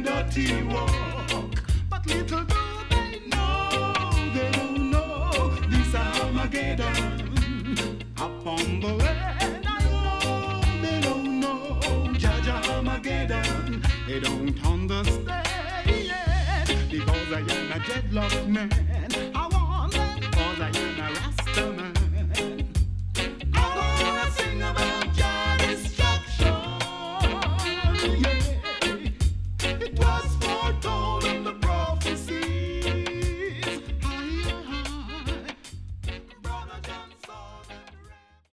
dirty walk. But little do they don't know this Armageddon upon the land. I know they don't know Jaja Armageddon. They don't understand because I am a dreadlock man.